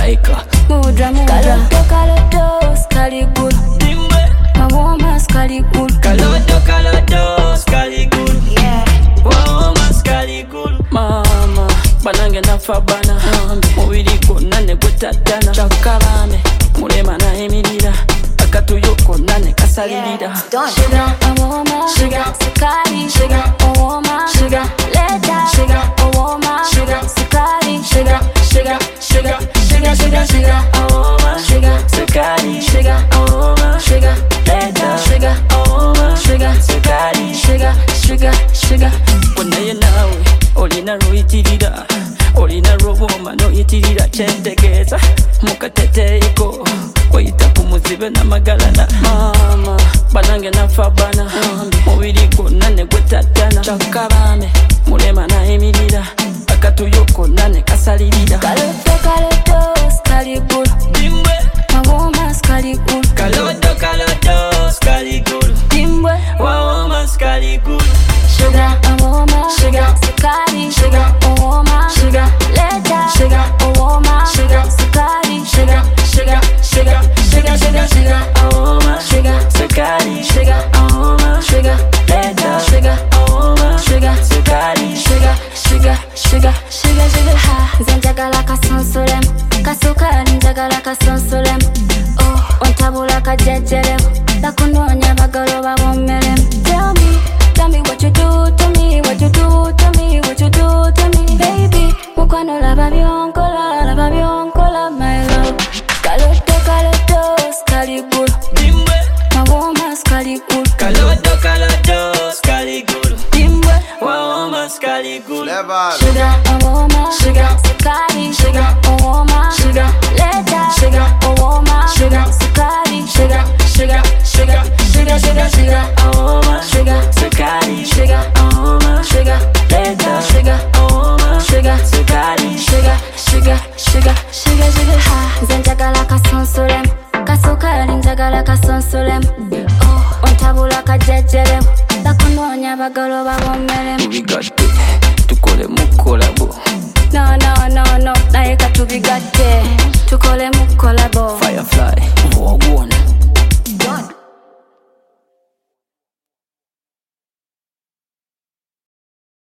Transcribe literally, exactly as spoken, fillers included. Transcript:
malaika Mudra mudra Kaloto kaloto skali gulu Dimbe Mawoma skali gulu Kaloto kaloto skali gulu Yeah Wawoma skali gulu Mama banange nafa bana Mubiri kona ne gutatana Chakabame mulema na emirira Akatuyo kona ne kasalirira Sugar Mawoma Sugar Sukari Sugar Mawoma Sugar Leda Sugar Mawoma Sugar Sukari Sugar Sugar Sugar Sugar Sugar Sugar Mawoma Sugar Sukari Sugar Mawoma Sugar Leda Sugar Mawoma Sugar Sukari Sugar Sugar Sugar Konaye nawe olina ruitirira olina ruboma no yitirira chentegeza mukateteiko koyita kumuzibe na magalana mama banange nafa bana mubiri gonna ne gutatana chakabame mulema na emirira akatuyo konna ne kasalirira Kaloto kaloto skali gulu Dimbe Mawoma skali gulu Kaloto kaloto skali gulu Dimbe Wawoma skali gulu Sugar Mawoma Sugar Sukari Sugar Mawoma Sugar Leda Sugar Mawoma Sugar Sukari Sugar Sugar Sugar Sugar Sugar Sugar Mawoma Sugar Sukari Sugar Mawoma Sugar Leda Sugar Mawoma Sugar Sukari Sugar Sugar Sugar Sugar Sugar Ha Zenjagala kasonsolem Kasukari njagala kasonsolem Oh Ontabula kajejelem Lakunonya bagalo babomelem Tell me Tell me what you do to me, what you do to me, what you do to me, baby. Mukwano lava byonkola, lava byonkola, my love. Kaloto kaloto skali gulu Dimbe Mawoma skali gulu Kaloto kaloto skali gulu Dimbe Wawoma skali gulu Sugar Mawoma Sugar Sukari Sugar Mawoma Sugar Leda Sugar Mawoma Sugar Sukari Sugar Sugar Sugar Sugar Sugar Sugar Mawoma Sugar Sukari Sugar Mawoma Sugar Leda Sugar Mawoma Sugar Sukari Sugar Sugar Sugar Sugar Sugar Ha Zenjagala kasonsolem Kasukari njagala kasonsolem Oh Ontabula kajejelem Lakunonya bagalo babomelem Tubigatte tukole mukolabo No no no no naye katubigatte tukole mu